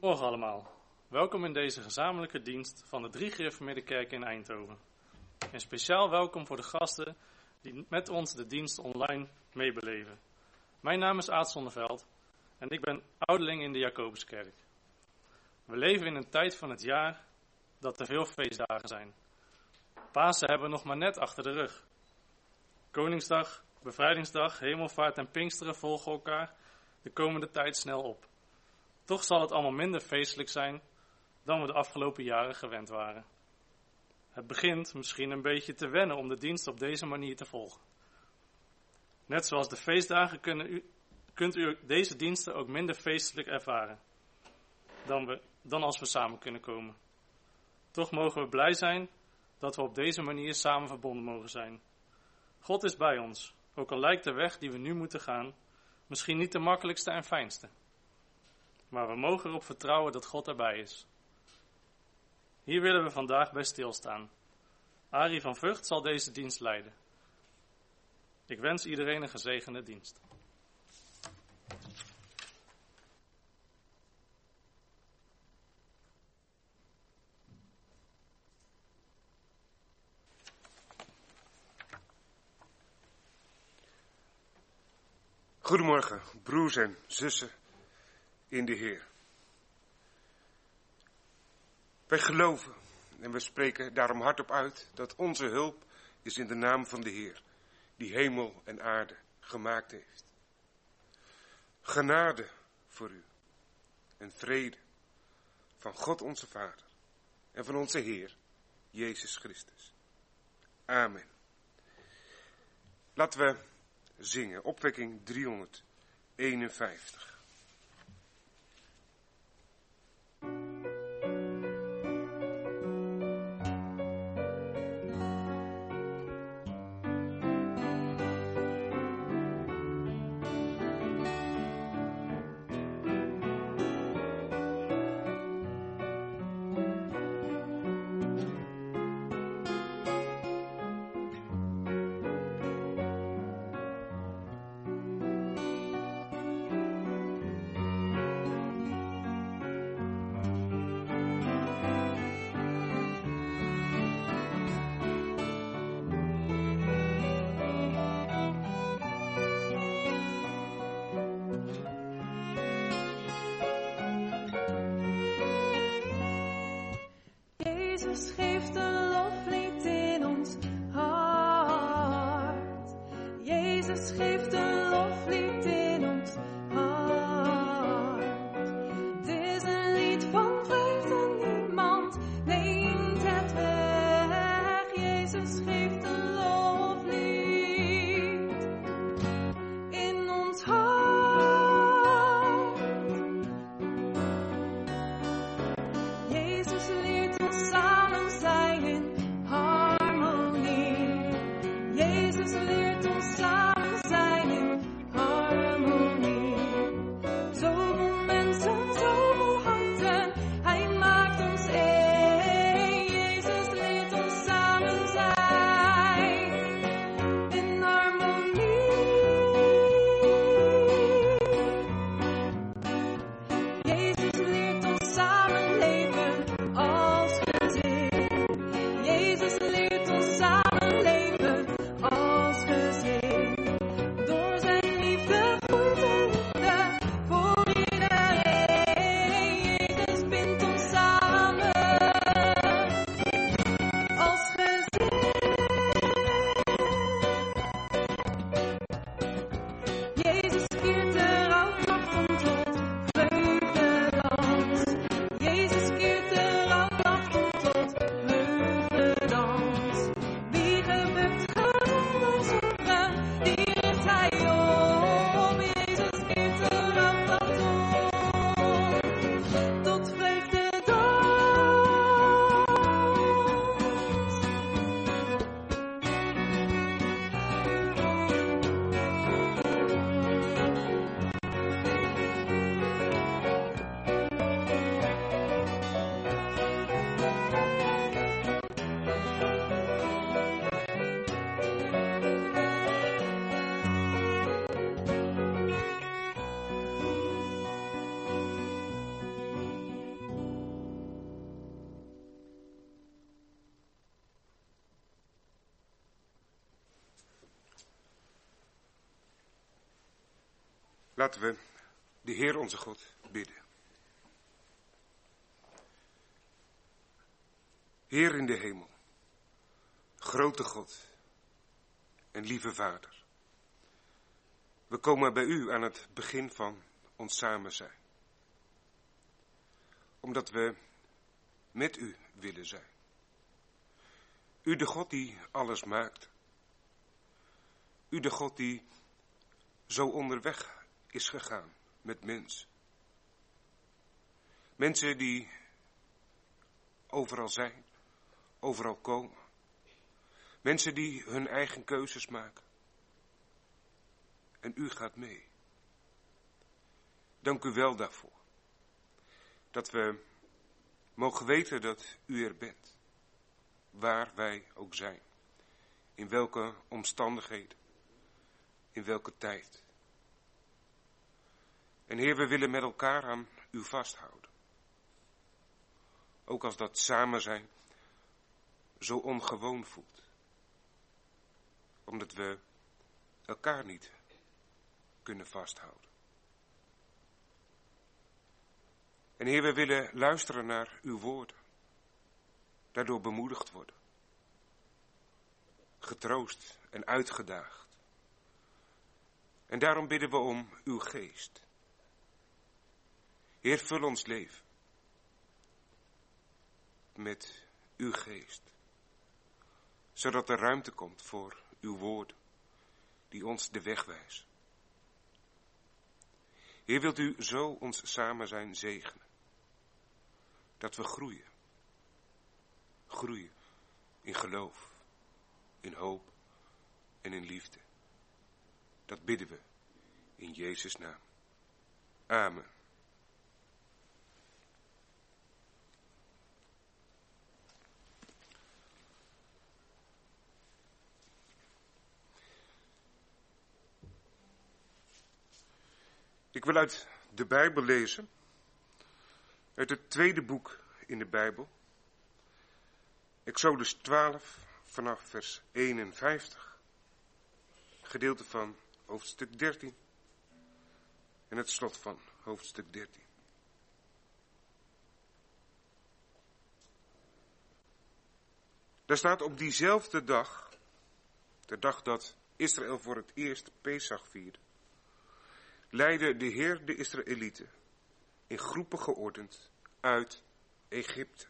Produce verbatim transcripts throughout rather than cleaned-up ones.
Morgen allemaal. Welkom in deze gezamenlijke dienst van de Drie Gereformeerde Kerk in Eindhoven. En speciaal welkom voor de gasten die met ons de dienst online meebeleven. Mijn naam is Aad Zonneveld en ik ben ouderling in de Jacobuskerk. We leven in een tijd van het jaar dat er veel feestdagen zijn. Pasen hebben we nog maar net achter de rug. Koningsdag, Bevrijdingsdag, Hemelvaart en Pinksteren volgen elkaar de komende tijd snel op. Toch zal het allemaal minder feestelijk zijn dan we de afgelopen jaren gewend waren. Het begint misschien een beetje te wennen om de dienst op deze manier te volgen. Net zoals de feestdagen kunnen u, kunt u deze diensten ook minder feestelijk ervaren dan, we, dan als we samen kunnen komen. Toch mogen we blij zijn dat we op deze manier samen verbonden mogen zijn. God is bij ons, ook al lijkt de weg die we nu moeten gaan misschien niet de makkelijkste en fijnste. Maar we mogen erop vertrouwen dat God erbij is. Hier willen we vandaag bij stilstaan. Arie van Vught zal deze dienst leiden. Ik wens iedereen een gezegende dienst. Goedemorgen, broers en zussen in de Heer. Wij geloven en we spreken daarom hardop uit dat onze hulp is in de naam van de Heer, die hemel en aarde gemaakt heeft. Genade voor u en vrede van God onze Vader en van onze Heer, Jezus Christus. Amen. Laten we zingen, opwekking driehonderdeenenvijftig. Jezus geeft een loflied in ons hart. Jezus geeft een loflied in ons hart. Het is een lied van vreugde, niemand neemt het weg. Jezus geeft een loflied in ons hart. Jezus leert ons samen zijn in harmonie. Jezus leert ons samen zijn in harmonie. Zoveel mensen, zoveel harten, Hij maakt ons één. Jezus leert ons samen zijn Laten we de Heer onze God bidden. Heer in de hemel, grote God en lieve Vader. We komen bij u aan het begin van ons samen zijn. Omdat we met u willen zijn. U de God die alles maakt. U de God die zo onderweg is gegaan met mensen. Mensen die overal zijn, overal komen. Mensen die hun eigen keuzes maken. En u gaat mee. Dank u wel daarvoor. Dat we mogen weten dat u er bent. Waar wij ook zijn. In welke omstandigheden. In welke tijd. En Heer, we willen met elkaar aan u vasthouden. Ook als dat samen zijn zo ongewoon voelt. Omdat we elkaar niet kunnen vasthouden. En Heer, we willen luisteren naar uw woorden. Daardoor bemoedigd worden. Getroost en uitgedaagd. En daarom bidden we om uw geest. Heer, vul ons leven. Met uw geest. Zodat er ruimte komt voor uw woorden. Die ons de weg wijzen. Heer, wilt u zo ons samen zijn zegenen. Dat we groeien. Groeien in geloof, in hoop en in liefde. Dat bidden we in Jezus' naam. Amen. Ik wil uit de Bijbel lezen, uit het tweede boek in de Bijbel, Exodus twaalf, vanaf vers eenenvijftig, gedeelte van hoofdstuk dertien en het slot van hoofdstuk dertien. Daar staat: op diezelfde dag, de dag dat Israël voor het eerst Pesach vierde, leidde de Heer de Israëlieten, in groepen geordend, uit Egypte.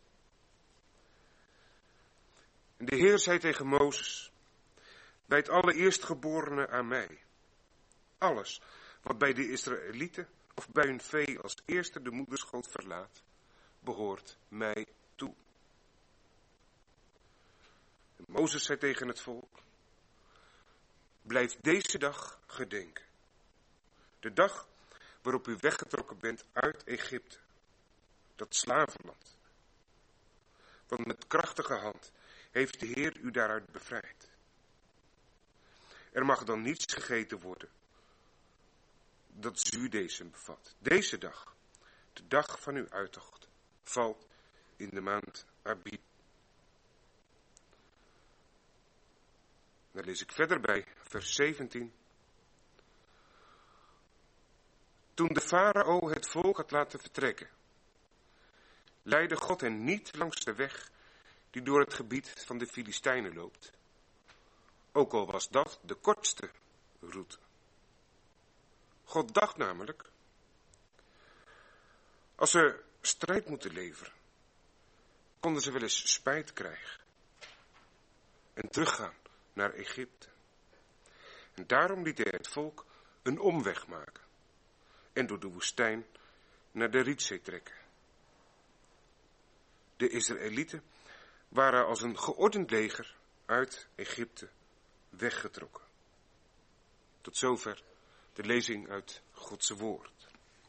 En de Heer zei tegen Mozes: bijt alle eerstgeborenen aan mij. Alles wat bij de Israëlieten of bij hun vee als eerste de moederschoot verlaat, behoort mij toe. En Mozes zei tegen het volk: blijf deze dag gedenken. De dag waarop u weggetrokken bent uit Egypte, dat slavenland. Want met krachtige hand heeft de Heer u daaruit bevrijd. Er mag dan niets gegeten worden dat zuurdesem bevat. Deze dag, de dag van uw uittocht, valt in de maand Abib. Dan lees ik verder bij vers zeventien. Toen de farao het volk had laten vertrekken, leidde God hen niet langs de weg die door het gebied van de Filistijnen loopt. Ook al was dat de kortste route. God dacht namelijk, als ze strijd moeten leveren, konden ze wel eens spijt krijgen en teruggaan naar Egypte. En daarom liet hij het volk een omweg maken en door de woestijn naar de Rietzee trekken. De Israëlieten waren als een geordend leger uit Egypte weggetrokken. Tot zover de lezing uit Gods woord.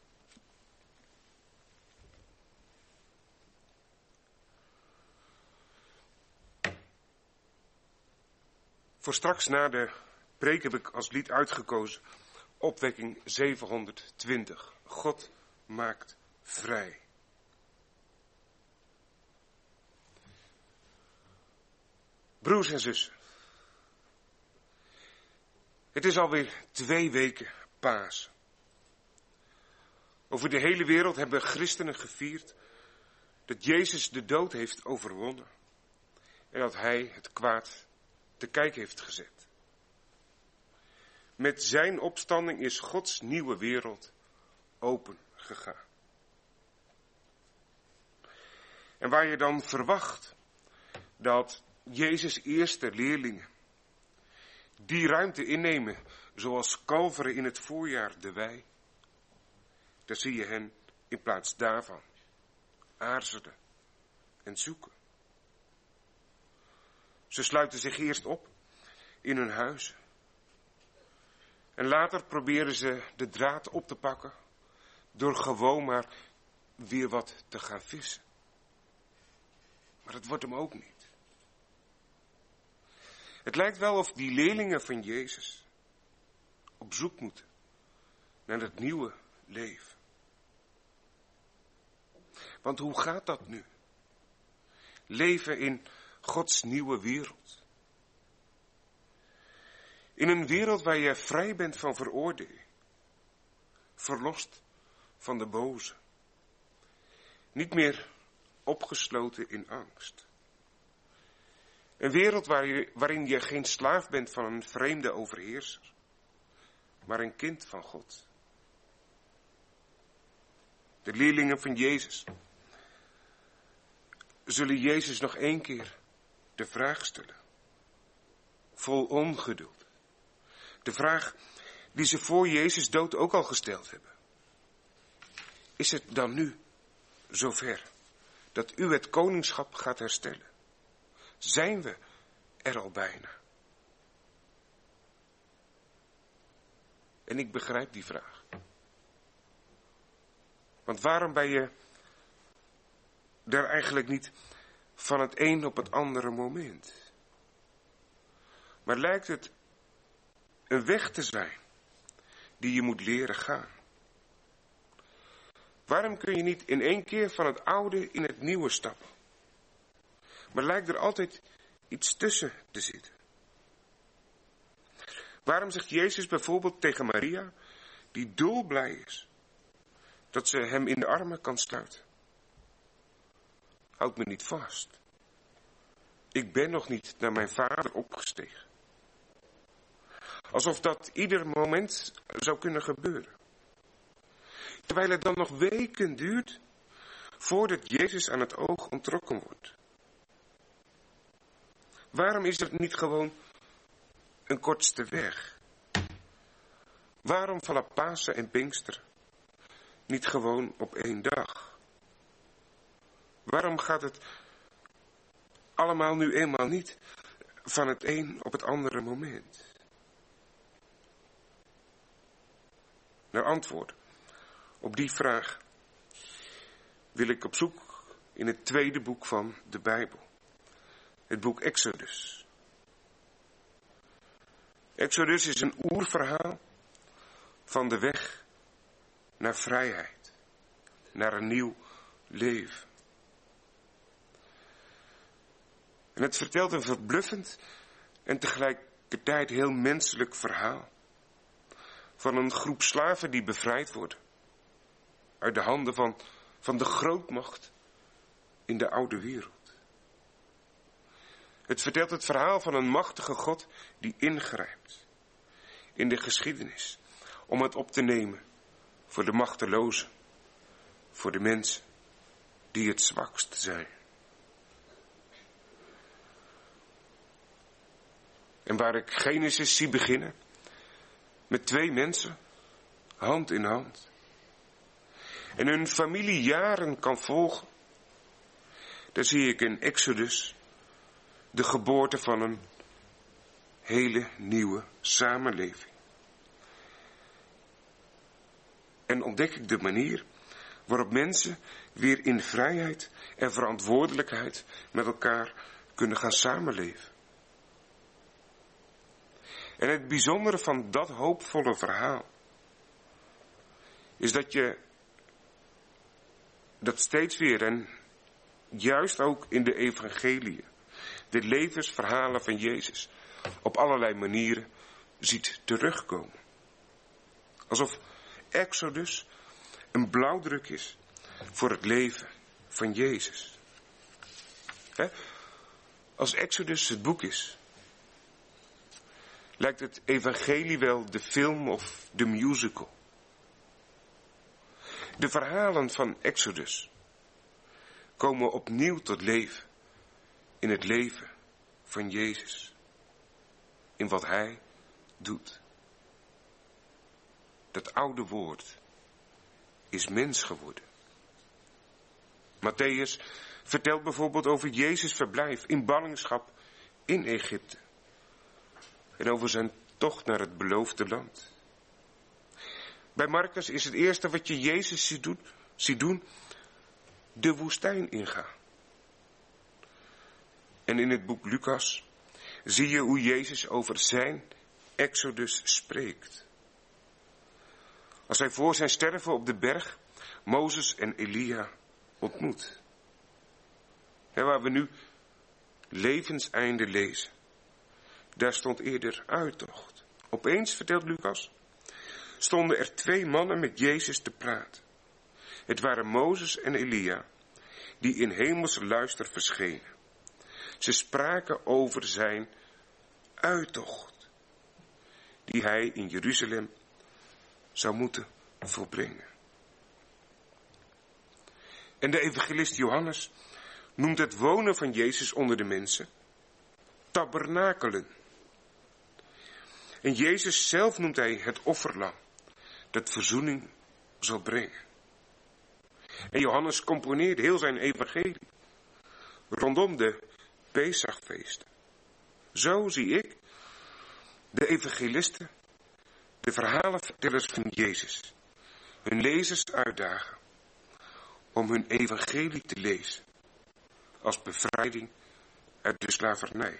Voor straks na de preek heb ik als lied uitgekozen opwekking zevenhonderdtwintig. God maakt vrij. Broers en zussen, het is alweer twee weken Pasen. Over de hele wereld hebben christenen gevierd dat Jezus de dood heeft overwonnen. En dat hij het kwaad te kijk heeft gezet. Met zijn opstanding is Gods nieuwe wereld open gegaan. En waar je dan verwacht dat Jezus' eerste leerlingen die ruimte innemen, zoals kalveren in het voorjaar de wei, daar zie je hen in plaats daarvan aarzelen en zoeken. Ze sluiten zich eerst op in hun huizen. En later proberen ze de draad op te pakken door gewoon maar weer wat te gaan vissen. Maar dat wordt hem ook niet. Het lijkt wel of die leerlingen van Jezus op zoek moeten naar het nieuwe leven. Want hoe gaat dat nu? Leven in Gods nieuwe wereld. In een wereld waar je vrij bent van veroordeling. Verlost van de boze. Niet meer opgesloten in angst. Een wereld waar je, waarin je geen slaaf bent van een vreemde overheerser. Maar een kind van God. De leerlingen van Jezus zullen Jezus nog één keer de vraag stellen. Vol ongeduld. De vraag die ze voor Jezus dood ook al gesteld hebben. Is het dan nu zover dat u het koningschap gaat herstellen? Zijn we er al bijna? En ik begrijp die vraag. Want waarom ben je er eigenlijk niet van het een op het andere moment? Maar lijkt het een weg te zijn die je moet leren gaan? Waarom kun je niet in één keer van het oude in het nieuwe stappen? Maar lijkt er altijd iets tussen te zitten? Waarom zegt Jezus bijvoorbeeld tegen Maria, die dolblij is, dat ze hem in de armen kan sluiten? Houd me niet vast. Ik ben nog niet naar mijn vader opgestegen. Alsof dat ieder moment zou kunnen gebeuren. Terwijl het dan nog weken duurt voordat Jezus aan het oog onttrokken wordt. Waarom is het niet gewoon een kortste weg? Waarom vallen Pasen en Pinkster niet gewoon op één dag? Waarom gaat het allemaal nu eenmaal niet van het een op het andere moment? Naar antwoord op die vraag wil ik op zoek in het tweede boek van de Bijbel. Het boek Exodus. Exodus is een oerverhaal van de weg naar vrijheid. Naar een nieuw leven. En het vertelt een verbluffend en tegelijkertijd heel menselijk verhaal. Van een groep slaven die bevrijd worden. Uit de handen van, van de grootmacht in de oude wereld. Het vertelt het verhaal van een machtige God die ingrijpt in de geschiedenis. Om het op te nemen voor de machtelozen. Voor de mensen die het zwakst zijn. En waar ik Genesis zie beginnen. Met twee mensen, hand in hand. En hun familie jaren kan volgen. Daar zie ik in Exodus de geboorte van een hele nieuwe samenleving. En ontdek ik de manier waarop mensen weer in vrijheid en verantwoordelijkheid met elkaar kunnen gaan samenleven. En het bijzondere van dat hoopvolle verhaal is dat je dat steeds weer en juist ook in de evangeliën, de levensverhalen van Jezus, op allerlei manieren ziet terugkomen. Alsof Exodus een blauwdruk is voor het leven van Jezus. He? Als Exodus het boek is, lijkt het evangelie wel de film of de musical. De verhalen van Exodus komen opnieuw tot leven in het leven van Jezus. In wat hij doet. Dat oude woord is mens geworden. Matthäus vertelt bijvoorbeeld over Jezus' verblijf in ballingschap in Egypte. En over zijn tocht naar het beloofde land. Bij Marcus is het eerste wat je Jezus ziet doen, ziet doen de woestijn ingaan. En in het boek Lucas zie je hoe Jezus over zijn Exodus spreekt. Als hij voor zijn sterven op de berg Mozes en Elia ontmoet. En waar we nu levenseinde lezen. Daar stond eerder uittocht. Opeens, vertelt Lucas, stonden er twee mannen met Jezus te praten. Het waren Mozes en Elia, die in hemelse luister verschenen. Ze spraken over zijn uittocht, die hij in Jeruzalem zou moeten volbrengen. En de evangelist Johannes noemt het wonen van Jezus onder de mensen tabernakelen. En Jezus zelf noemt hij het offerlam dat verzoening zal brengen. En Johannes componeerde heel zijn evangelie rondom de Pesachfeesten. Zo zie ik de evangelisten, de verhalenvertellers van Jezus, hun lezers uitdagen om hun evangelie te lezen als bevrijding uit de slavernij.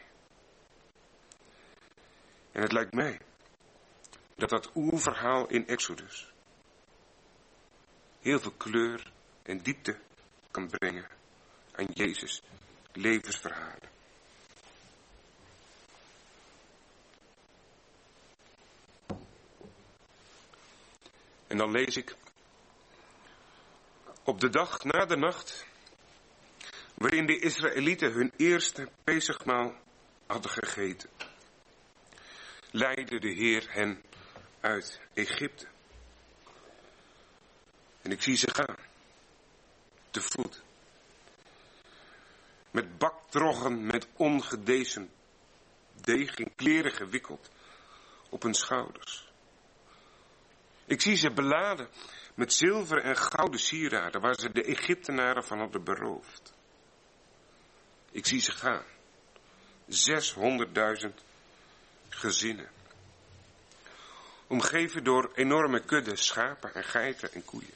En het lijkt mij dat dat oerverhaal in Exodus heel veel kleur en diepte kan brengen aan Jezus' levensverhalen. En dan lees ik: op de dag na de nacht, waarin de Israëlieten hun eerste Pesachmaal hadden gegeten, leidde de Heer hen uit Egypte. En ik zie ze gaan, te voet, met baktroggen, met ongedezen deeg in kleren gewikkeld op hun schouders. Ik zie ze beladen met zilver en gouden sieraden, waar ze de Egyptenaren van hadden beroofd. Ik zie ze gaan, zeshonderdduizend gezinnen, omgeven door enorme kudden schapen en geiten en koeien.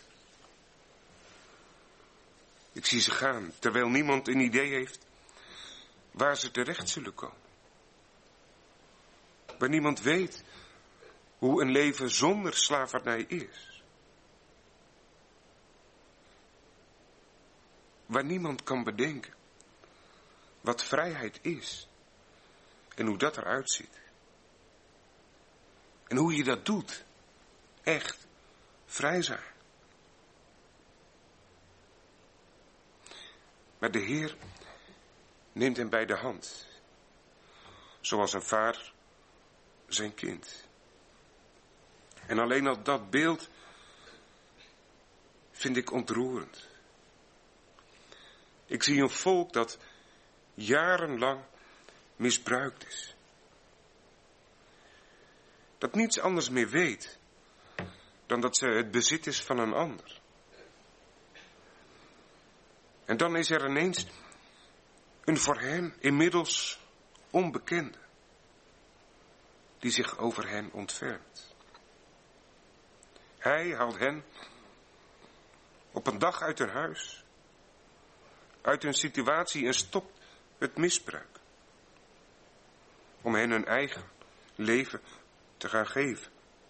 Ik zie ze gaan, terwijl niemand een idee heeft waar ze terecht zullen komen. Waar niemand weet hoe een leven zonder slavernij is. Waar niemand kan bedenken wat vrijheid is en hoe dat eruit ziet. En hoe je dat doet, echt vrij zijn. Maar de Heer neemt hem bij de hand, zoals een vader zijn kind. En alleen al dat beeld vind ik ontroerend. Ik zie een volk dat jarenlang misbruikt is. Dat niets anders meer weet dan dat ze het bezit is van een ander. En dan is er ineens een voor hen inmiddels onbekende die zich over hen ontfermt. Hij haalt hen op een dag uit hun huis, uit hun situatie en stopt het misbruik. Om hen hun eigen leven te gaan geven.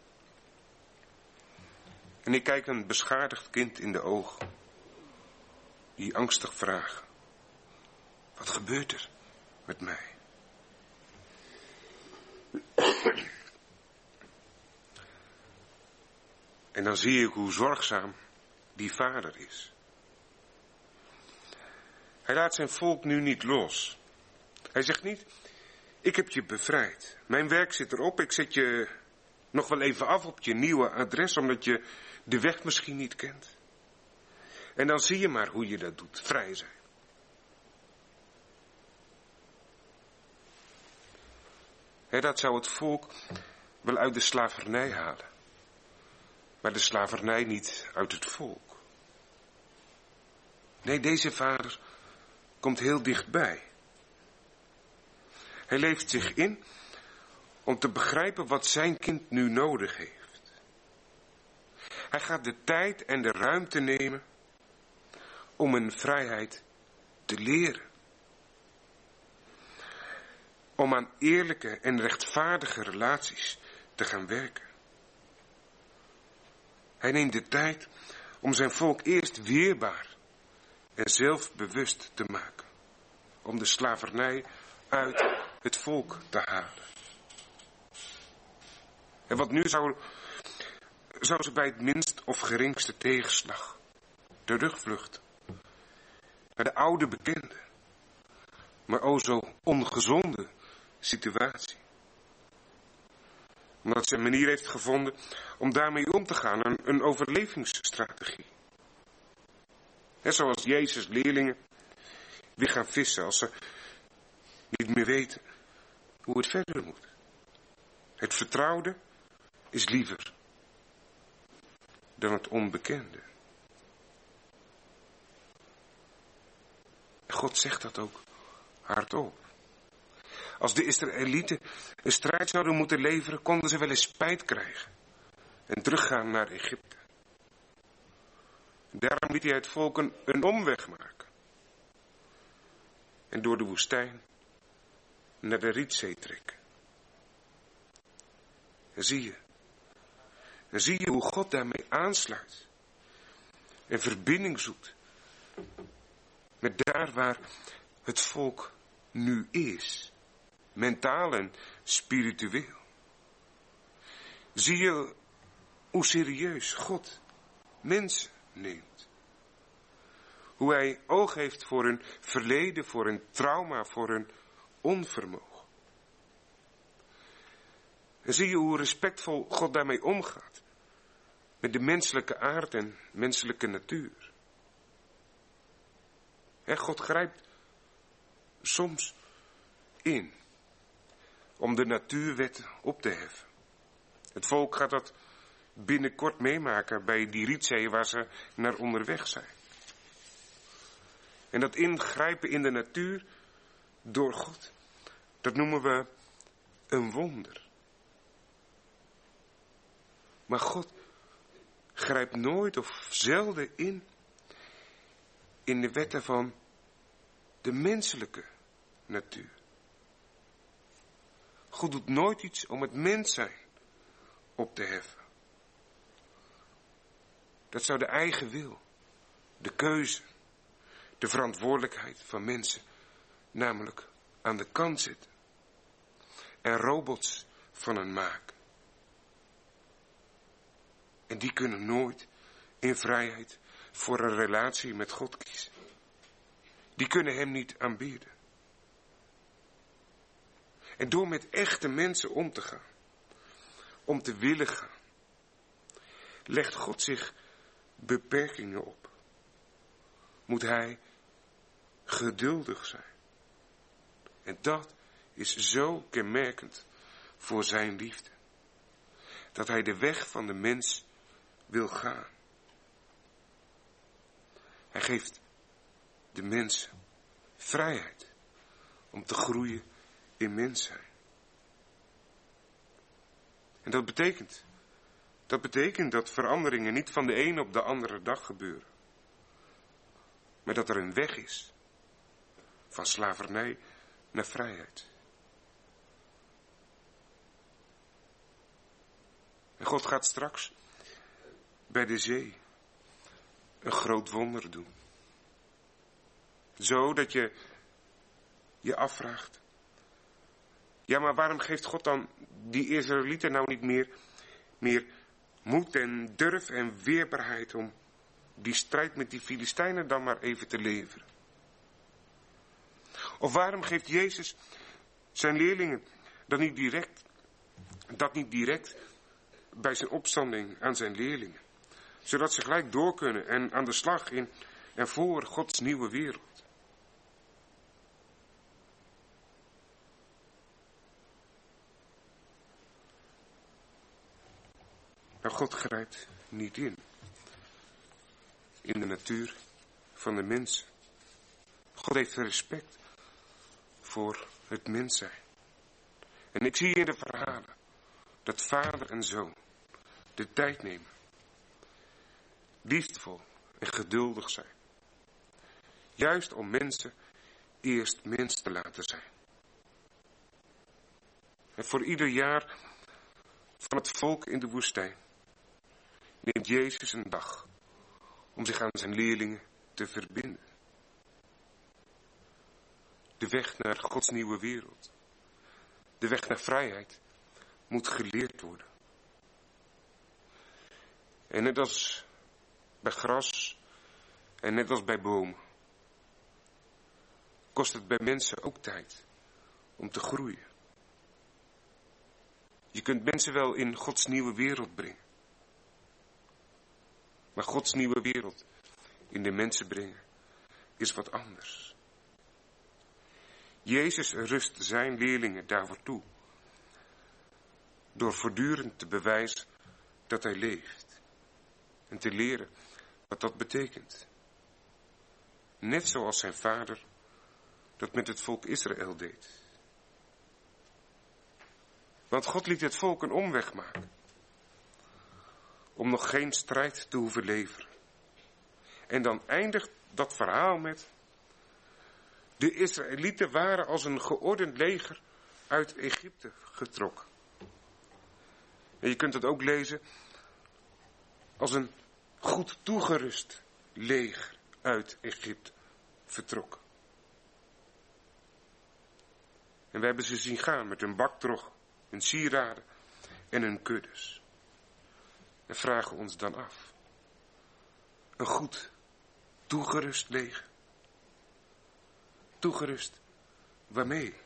En ik kijk een beschadigd kind in de ogen, die angstig vraagt: wat gebeurt er met mij? En dan zie ik hoe zorgzaam die vader is. Hij laat zijn volk nu niet los. Hij zegt niet, ik heb je bevrijd. Mijn werk zit erop, ik zet je nog wel even af op je nieuwe adres, omdat je de weg misschien niet kent. En dan zie je maar hoe je dat doet, vrij zijn. He, dat zou het volk wel uit de slavernij halen. Maar de slavernij niet uit het volk. Nee, deze vader komt heel dichtbij. Hij leeft zich in om te begrijpen wat zijn kind nu nodig heeft. Hij gaat de tijd en de ruimte nemen om een vrijheid te leren. Om aan eerlijke en rechtvaardige relaties te gaan werken. Hij neemt de tijd om zijn volk eerst weerbaar en zelfbewust te maken. Om de slavernij uit het volk te halen. En wat nu zou, zou ze bij het minst of geringste tegenslag terugvluchten naar de oude bekende, maar o zo ongezonde situatie. Omdat ze een manier heeft gevonden om daarmee om te gaan, een, een overlevingsstrategie. Net zoals Jezus' leerlingen weer gaan vissen als ze niet meer weten hoe het verder moet. Het vertrouwde is liever dan het onbekende. God zegt dat ook hardop. Als de Israëlieten een strijd zouden moeten leveren, konden ze wel eens spijt krijgen en teruggaan naar Egypte. Daarom liet hij het volk een, een omweg maken. En door de woestijn naar de Rietzee trekken. En zie je, en zie je hoe God daarmee aansluit. En verbinding zoekt. Met daar waar het volk nu is. Mentaal en spiritueel. Zie je hoe serieus God mensen neemt. Hoe hij oog heeft voor hun verleden, voor hun trauma, voor hun onvermogen. En zie je hoe respectvol God daarmee omgaat. Met de menselijke aard en menselijke natuur. En God grijpt soms in om de natuurwetten op te heffen. Het volk gaat dat binnenkort meemaken bij die Rietzee waar ze naar onderweg zijn. En dat ingrijpen in de natuur door God, dat noemen we een wonder. Maar God grijpt nooit of zelden in in de wetten van de menselijke natuur. God doet nooit iets om het mens zijn op te heffen. Dat zou de eigen wil, de keuze, de verantwoordelijkheid van mensen namelijk aan de kant zetten. En robots van hen maken. En die kunnen nooit in vrijheid voor een relatie met God kiezen. Die kunnen hem niet aanbidden. En door met echte mensen om te gaan, om te willen gaan, legt God zich beperkingen op. Moet hij geduldig zijn. En dat is zo kenmerkend voor zijn liefde. Dat hij de weg van de mens wil gaan. Hij geeft de mensen vrijheid om te groeien in mens zijn. En dat betekent, dat betekent dat veranderingen niet van de ene op de andere dag gebeuren. Maar dat er een weg is van slavernij naar vrijheid. En God gaat straks bij de zee een groot wonder doen. Zo dat je je afvraagt. Ja, maar waarom geeft God dan die Israëlieten nou niet meer, meer moed en durf en weerbaarheid om, die strijd met die Filistijnen dan maar even te leveren? Of waarom geeft Jezus zijn leerlingen dan niet direct, dat niet direct bij zijn opstanding aan zijn leerlingen? Zodat ze gelijk door kunnen en aan de slag in en voor Gods nieuwe wereld. Nou, God grijpt niet in. In de natuur van de mensen. God heeft respect voor het mens zijn. En ik zie in de verhalen dat vader en zoon de tijd nemen. Liefdevol en geduldig zijn. Juist om mensen eerst mens te laten zijn. En voor ieder jaar van het volk in de woestijn neemt Jezus een dag om zich aan zijn leerlingen te verbinden. De weg naar Gods nieuwe wereld, de weg naar vrijheid, moet geleerd worden. En net als bij gras en net als bij bomen, kost het bij mensen ook tijd om te groeien. Je kunt mensen wel in Gods nieuwe wereld brengen. Maar Gods nieuwe wereld in de mensen brengen is wat anders. Jezus rust zijn leerlingen daarvoor toe. Door voortdurend te bewijzen dat hij leeft. En te leren wat dat betekent. Net zoals zijn vader dat met het volk Israël deed. Want God liet het volk een omweg maken. Om nog geen strijd te hoeven leveren. En dan eindigt dat verhaal met: de Israëlieten waren als een geordend leger uit Egypte getrokken. En je kunt het ook lezen als een goed toegerust leger uit Egypte vertrokken. En we hebben ze zien gaan met hun baktrog, hun sieraden en hun kuddes. En vragen ons dan af: een goed toegerust leger. Toegerust waarmee?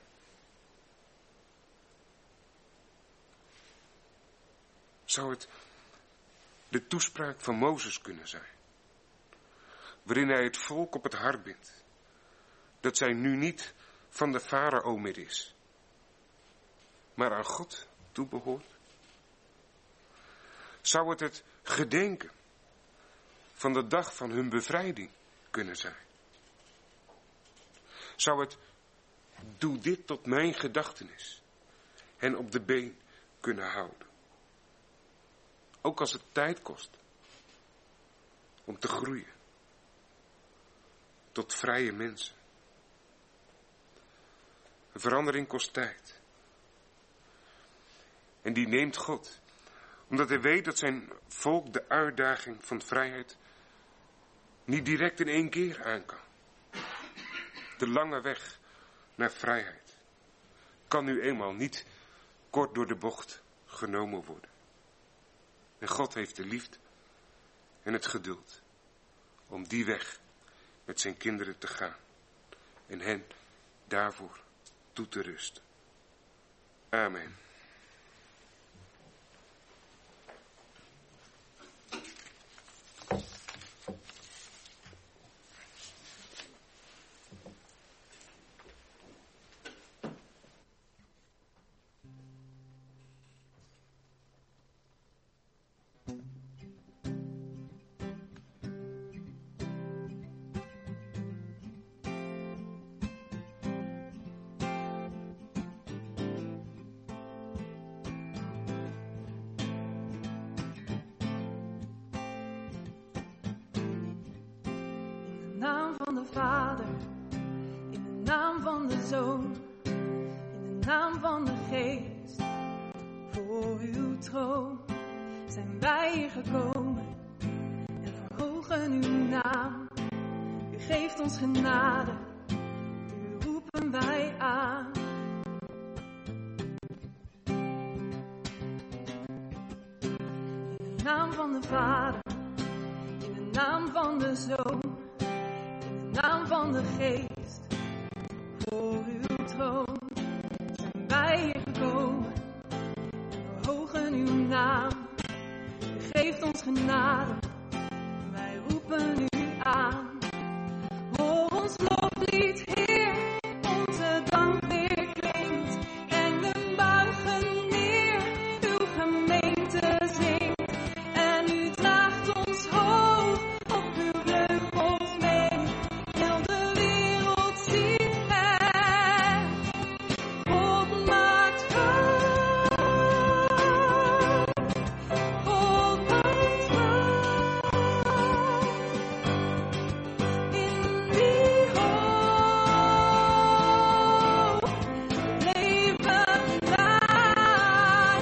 Zou het de toespraak van Mozes kunnen zijn? Waarin hij het volk op het hart bindt. Dat zij nu niet van de farao meer is. Maar aan God toebehoort. Zou het het gedenken van de dag van hun bevrijding kunnen zijn? Zou het doe dit tot mijn gedachtenis hen op de been kunnen houden? Ook als het tijd kost om te groeien tot vrije mensen. Een verandering kost tijd. En die neemt God, omdat hij weet dat zijn volk de uitdaging van vrijheid niet direct in één keer aan kan. De lange weg naar vrijheid kan nu eenmaal niet kort door de bocht genomen worden. En God heeft de liefde en het geduld om die weg met zijn kinderen te gaan en hen daarvoor toe te rusten. Amen. In de naam van de Vader, in de naam van de Zoon, in de naam van de Geest. Voor uw troon zijn wij hier gekomen en verhogen uw naam. U geeft ons genade, u roepen wij aan. In de naam van de Vader, in de naam van de Zoon, in de naam van de Geest, voor uw troon zijn wij hier gekomen. We hogen uw naam, u geeft ons genade, wij roepen u aan. Hoor ons loflied, Heer, onze dank weer klinkt. Engelen buigen neer, uw gemeente zingt. En u draagt ons hoog op uw vleugels mee. Heel de wereld ziet het, God maakt vrij. God maakt vrij. In die hoop leven wij.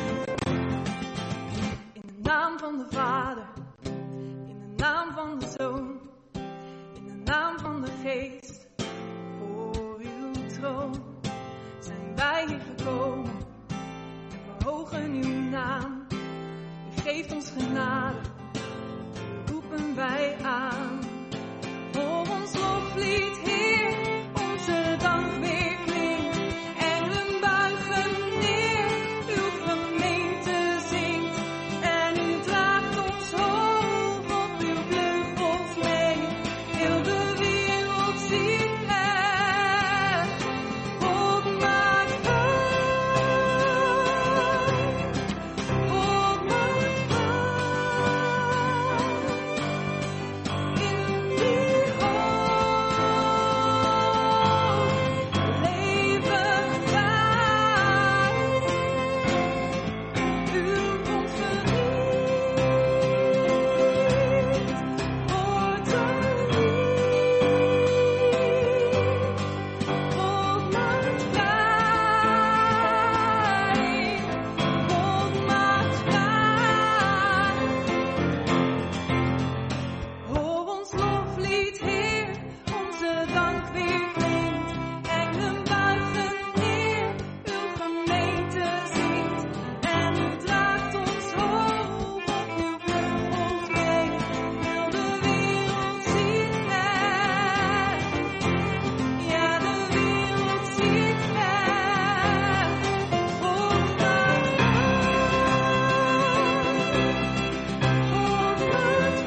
In de naam van de Vader, in de naam van de Zoon, in de naam van de Geest, voor uw troon zijn wij hier gekomen. We verhogen uw naam, u geeft ons genade, u roepen wij aan. Hoor ons loflied, Heer, onze dank weer klinkt. Engelen buigen neer, uw gemeente zingt. En u draagt ons hoog op uw vleugels mee. Heel de wereld ziet het, God maakt vrij. God maakt vrij. In die hoop leven wij. Uw bond verniet, wordt verniet. God maakt vrij. God maakt vrij. Hoor ons loflied, Heer, onze dank weer klinkt. Engelen buigen neer, uw gemeente zingt. En u draagt ons hoog op uw vleugels mee. Heel de wereld ziet het, ja, de wereld ziet het. God maakt vrij. God maakt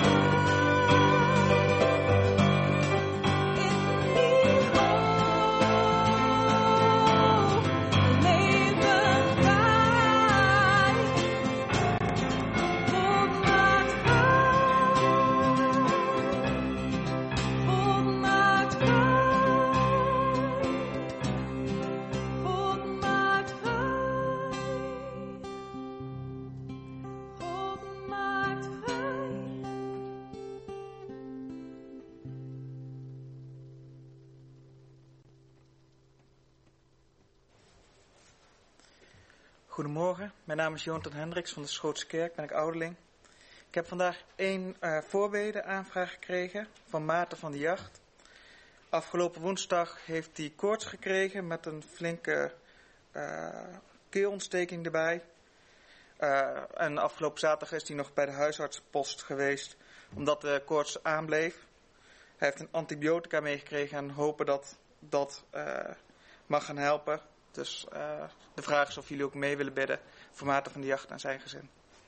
Goedemorgen, mijn naam is Jonathan Hendricks van de Schootse Kerk, ben ik ouderling. Ik heb vandaag één uh, voorbede aanvraag gekregen van Maarten van de Jacht. Afgelopen woensdag heeft hij koorts gekregen met een flinke uh, keelontsteking erbij. Uh, en afgelopen zaterdag is hij nog bij de huisartsenpost geweest omdat de koorts aanbleef. Hij heeft een antibiotica meegekregen en hopen dat dat uh, mag gaan helpen. Dus uh, de vraag is of jullie ook mee willen bidden voor Maarten van de Jacht en zijn gezin.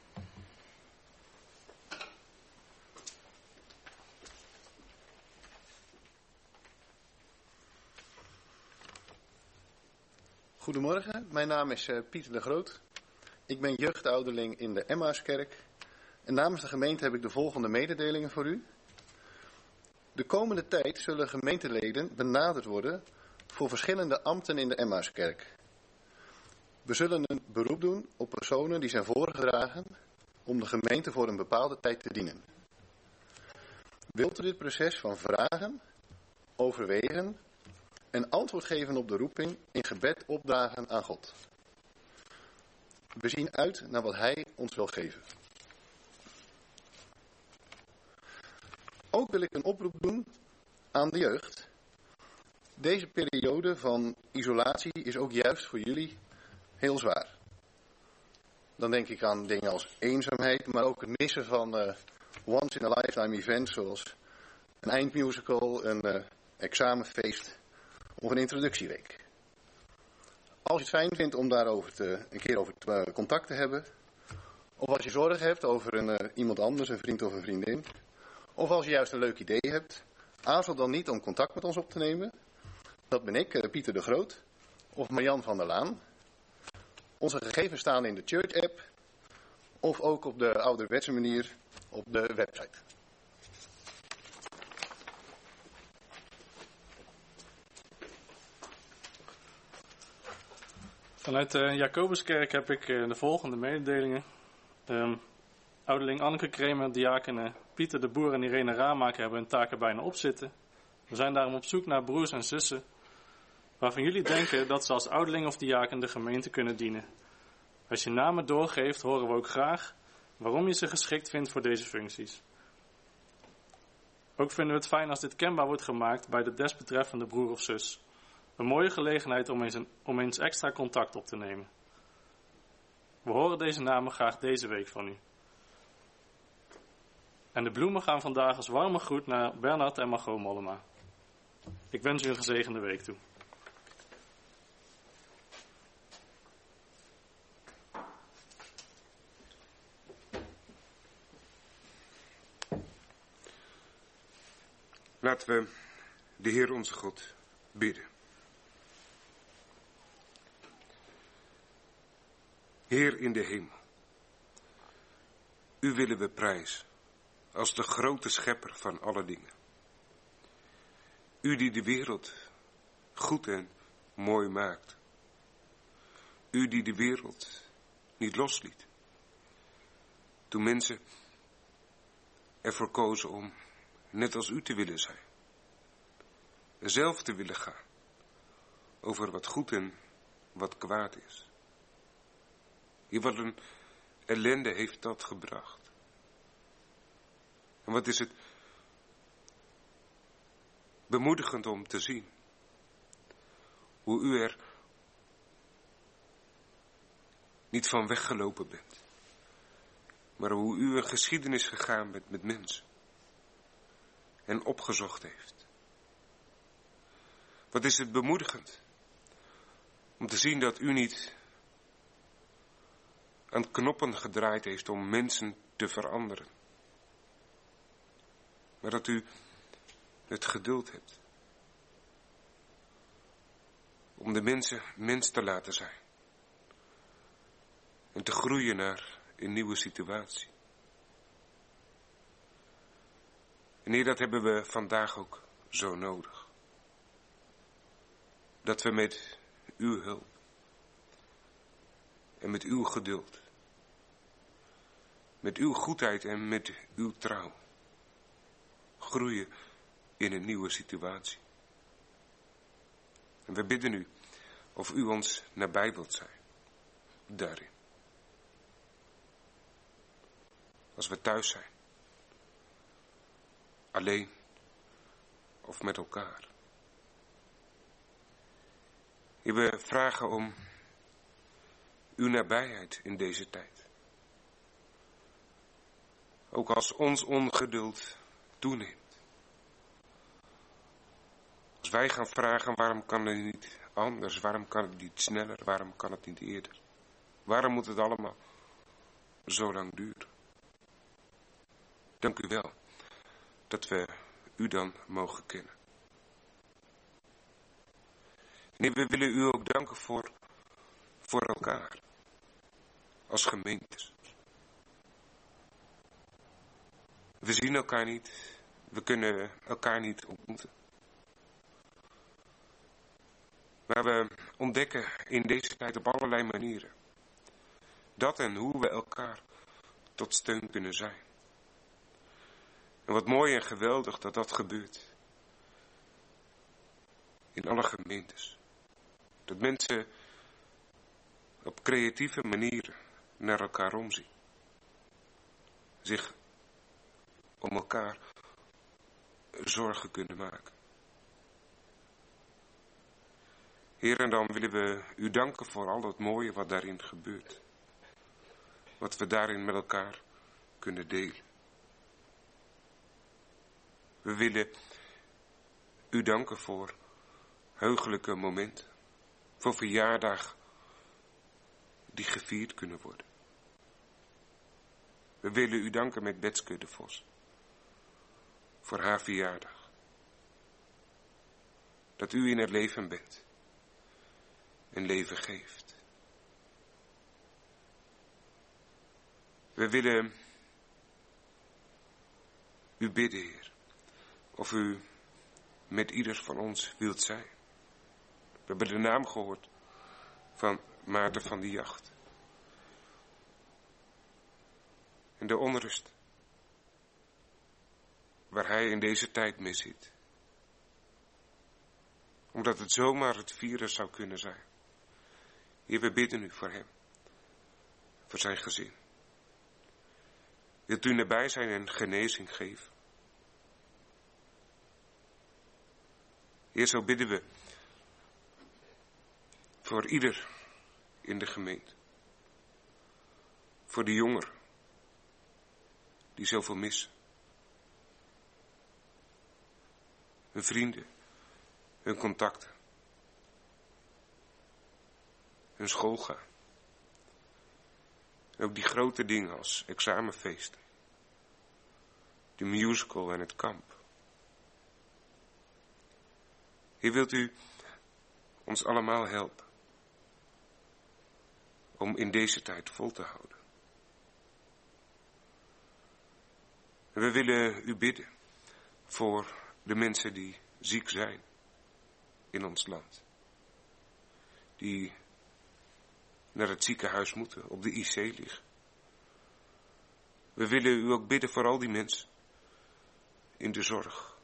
Goedemorgen, mijn naam is uh, Pieter de Groot. Ik ben jeugdouderling in de Emmauskerk. En namens de gemeente heb ik de volgende mededelingen voor u. De komende tijd zullen gemeenteleden benaderd worden voor verschillende ambten in de Emmauskerk. We zullen een beroep doen op personen die zijn voorgedragen om de gemeente voor een bepaalde tijd te dienen. Wilt u dit proces van vragen, overwegen en antwoord geven op de roeping in gebed opdragen aan God? We zien uit naar wat Hij ons wil geven. Ook wil ik een oproep doen aan de jeugd. Deze periode van isolatie is ook juist voor jullie heel zwaar. Dan denk ik aan dingen als eenzaamheid, maar ook het missen van uh, once in a lifetime event zoals een eindmusical, een uh, examenfeest of een introductieweek. Als je het fijn vindt om daarover te, een keer over te, uh, contact te hebben, of als je zorgen hebt over een, uh, iemand anders, een vriend of een vriendin, of als je juist een leuk idee hebt, aarzel dan niet om contact met ons op te nemen. Dat ben ik, uh, Pieter de Groot, of Marjan van der Laan. Onze gegevens staan in de Church app, of ook op de ouderwetse manier op de website. Vanuit de Jacobuskerk heb ik uh, de volgende mededelingen. Um, ouderling Anneke Kremer, diakenen Pieter de Boer en Irene Raamaker hebben hun taken bijna opzitten. We zijn daarom op zoek naar broers en zussen waarvan jullie denken dat ze als ouderling of diaken de gemeente kunnen dienen. Als je namen doorgeeft, horen we ook graag waarom je ze geschikt vindt voor deze functies. Ook vinden we het fijn als dit kenbaar wordt gemaakt bij de desbetreffende broer of zus. Een mooie gelegenheid om eens, een, om eens extra contact op te nemen. We horen deze namen graag deze week van u. En de bloemen gaan vandaag als warme groet naar Bernhard en Margot Mollema. Ik wens u een gezegende week toe. Laten we de Heer onze God bidden. Heer in de hemel, u willen we prijzen als de grote schepper van alle dingen. U die de wereld goed en mooi maakt. U die de wereld niet losliet. Toen mensen ervoor kozen om net als u te willen zijn. En zelf te willen gaan over wat goed en wat kwaad is. Hier wat een ellende heeft dat gebracht. En wat is het bemoedigend om te zien. Hoe u er niet van weggelopen bent. Maar hoe u een geschiedenis gegaan bent met mensen. En opgezocht heeft. Wat is het bemoedigend. Om te zien dat u niet aan knoppen gedraaid heeft om mensen te veranderen. Maar dat u het geduld hebt. Om de mensen mens te laten zijn. En te groeien naar een nieuwe situatie. En Heer, dat hebben we vandaag ook zo nodig. Dat we met uw hulp en met uw geduld, met uw goedheid en met uw trouw groeien in een nieuwe situatie. En we bidden u of u ons nabij wilt zijn, daarin. Als we thuis zijn, alleen of met elkaar. Heer, we vragen om uw nabijheid in deze tijd. Ook als ons ongeduld toeneemt. Als wij gaan vragen, waarom kan het niet anders? Waarom kan het niet sneller? Waarom kan het niet eerder? Waarom moet het allemaal zo lang duren? Dank u wel dat we u dan mogen kennen. Nee, we willen u ook danken voor, voor elkaar. Als gemeentes. We zien elkaar niet. We kunnen elkaar niet ontmoeten. Maar we ontdekken in deze tijd op allerlei manieren. Dat en hoe we elkaar tot steun kunnen zijn. En wat mooi en geweldig dat dat gebeurt. In alle gemeentes. Dat mensen op creatieve manieren naar elkaar omzien. Zich om elkaar zorgen kunnen maken. Heer, en dan willen we u danken voor al het mooie wat daarin gebeurt. Wat we daarin met elkaar kunnen delen. We willen u danken voor heugelijke momenten, voor verjaardag die gevierd kunnen worden. We willen u danken met Betske de Vos voor haar verjaardag. Dat u in het leven bent en leven geeft. We willen u bidden, Heer, of u met ieder van ons wilt zijn. We hebben de naam gehoord van Maarten van de Jacht. En de onrust waar hij in deze tijd mee zit. Omdat het zomaar het virus zou kunnen zijn. Heer, we bidden u voor hem. Voor zijn gezin. Wilt u nabij zijn en genezing geven? Heer, zo bidden we voor ieder in de gemeente. Voor de jongeren die zoveel missen. Hun vrienden, hun contacten, hun schoolgaan. En ook die grote dingen als examenfeesten, de musical en het kamp. Heer, wilt u ons allemaal helpen om in deze tijd vol te houden. En we willen u bidden voor de mensen die ziek zijn in ons land. Die naar het ziekenhuis moeten, op de I C liggen. We willen u ook bidden voor al die mensen in de zorg.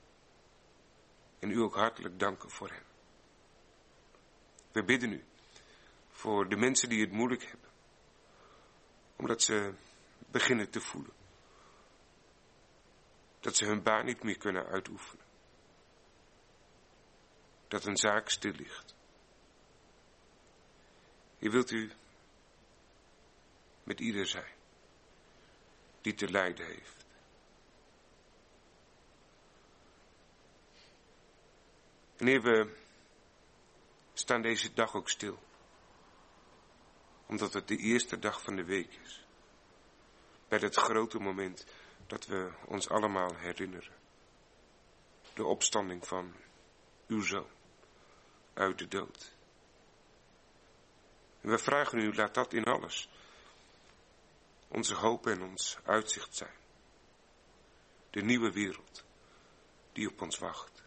En u ook hartelijk danken voor hen. We bidden u voor de mensen die het moeilijk hebben. Omdat ze beginnen te voelen dat ze hun baan niet meer kunnen uitoefenen. Dat een zaak stil ligt. Je wilt u met ieder zijn die te lijden heeft. En Heer, we staan deze dag ook stil. Omdat het de eerste dag van de week is. Bij dat grote moment dat we ons allemaal herinneren. De opstanding van uw zoon uit de dood. En we vragen u, laat dat in alles onze hoop en ons uitzicht zijn. De nieuwe wereld die op ons wacht.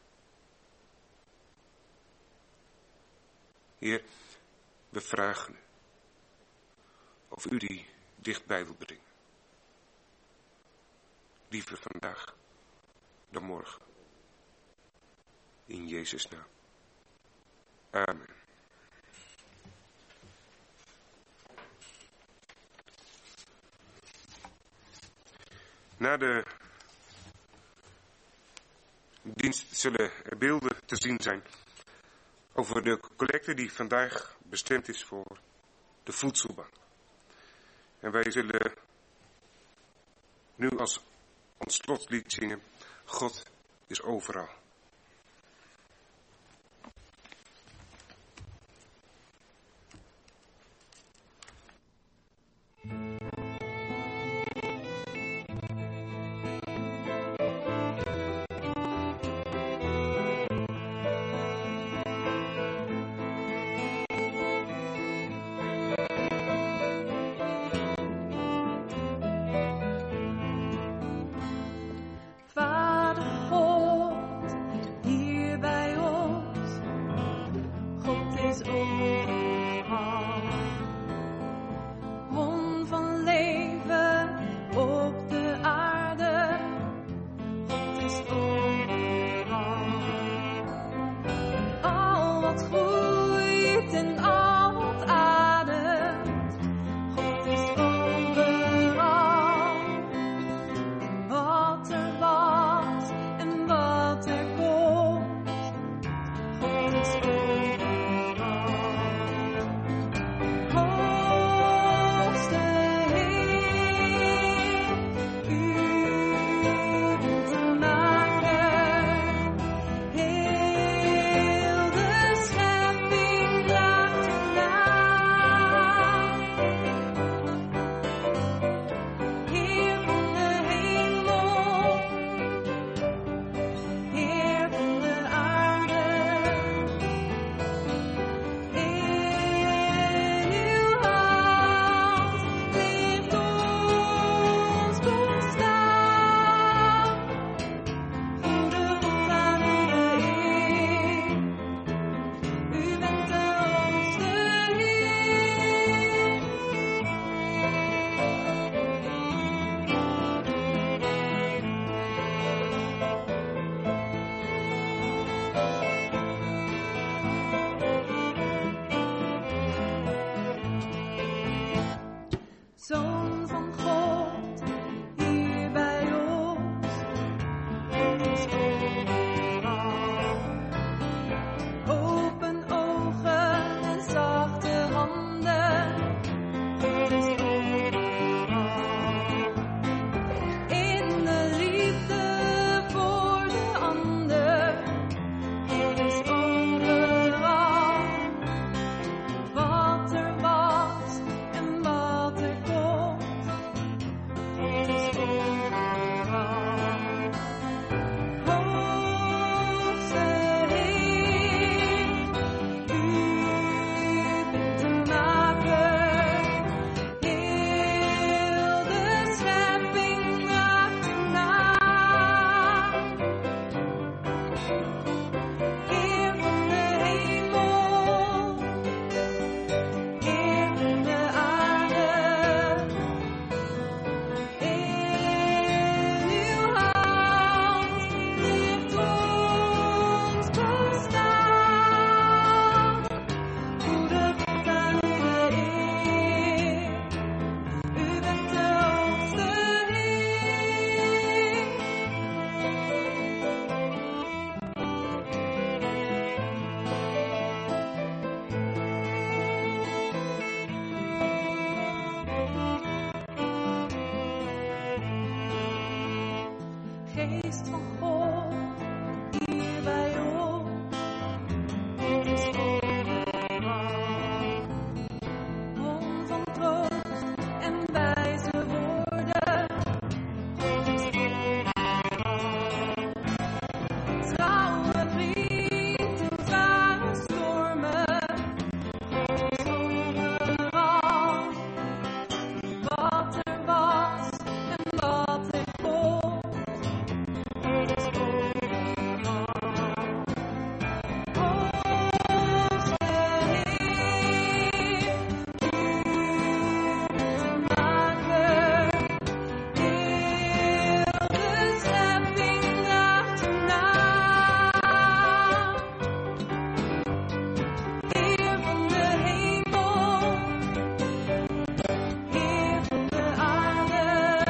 Heer, we vragen u of u die dichtbij wil brengen. Liever vandaag dan morgen. In Jezus' naam. Amen. Na de dienst zullen er beelden te zien zijn over de collecte die vandaag bestemd is voor de voedselbank. En wij zullen nu als ons slotlied zingen, God is overal. Vader God, geest van God hier bij ons. God is overal. Bron van troost en wijze woorden. God is overal. Trouwe vriend in zware stormen. God is overal. Wat er was en wat er komt. God is overal. Hoogste Heer, Maker, heel de schepping draagt uw naam. Heer van de hemel, Heer van de aarde,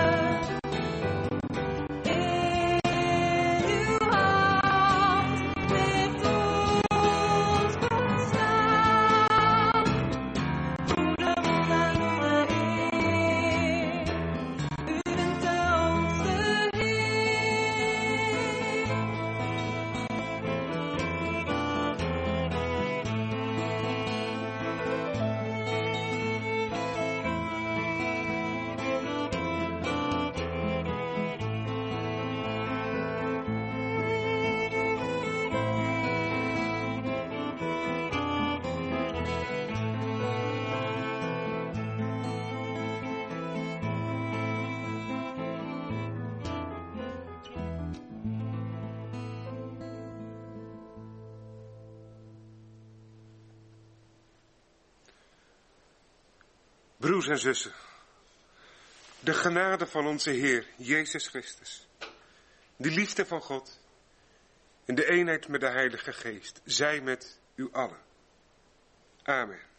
in uw hand ligt ons bestaan. Goede man en alle eer, u bent de hoogste Heer. Broers en zussen, de genade van onze Heer Jezus Christus, de liefde van God en de eenheid met de Heilige Geest, zij met u allen. Amen.